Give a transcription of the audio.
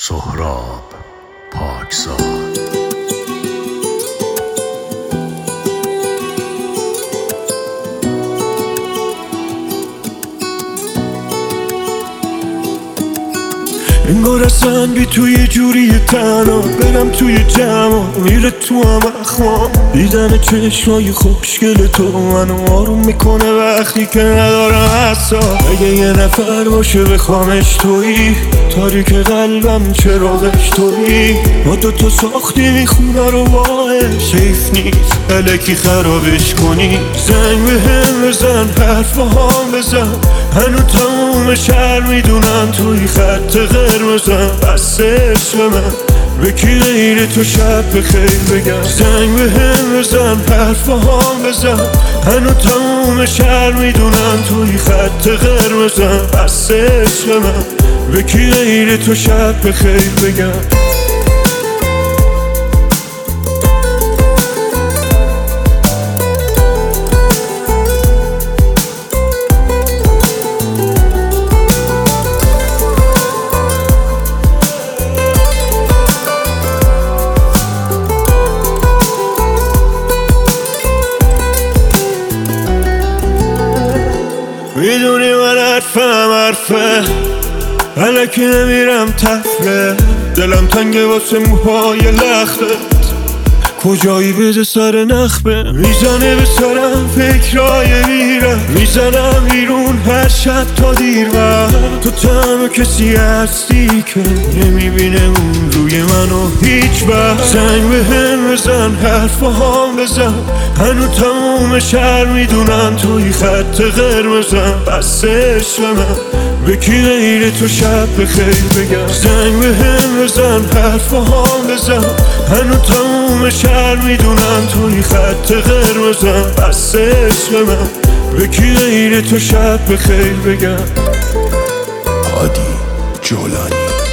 سهراب پاکزاد. انگار اصلا بی تو یه جوری تنها برم توی جمع میره تو هم اخوام. دیدن چشمای خوشگل تو منو آروم میکنه وقتی که ندارم حساب. اگه یه نفر باشه بخوامش تویی، تاریک قلبم چراغش تویی. ما دوتا ساختیم خونه رو باش، حیف نیست الکی خرابش کنی. زنگ بهم بزن، حرف با هم بزن، هنو تموم شهر میدونن توی خط قرمزم. بس عشق من به کی غیر تو شب بخیر بگم. زنگ بهم بزن، حرف با هم بزن، هنو تموم شهر میدونن توی خط قرمزم. بس عشق من به کی غیر تو شب بخیر بگم. میدونی من حرفه الکی نمیرم تفره. دلم تنگه واسه موهای لختت، کجایی بده سر نخبه. میزنه به سرم فکرای میرم، میزنم بیرون هر شب تا دیر وقت. تو تنها کسی هستی که نمیبینه اون روی منو هیچ وقت. زنگ بهم بزن، حرف با هم بزن، هنو تموم شهر میدونن توی خط قرمزم. بس عشق من به کی غیر تو شب بخیر بگم. زنگ بهم بزن، حرف با هم بزن، هنو تموم شهر میدونن توی خط قرمزم. بس عشق من به کی غیر تو شب بخیر بگم. هادی جولانی.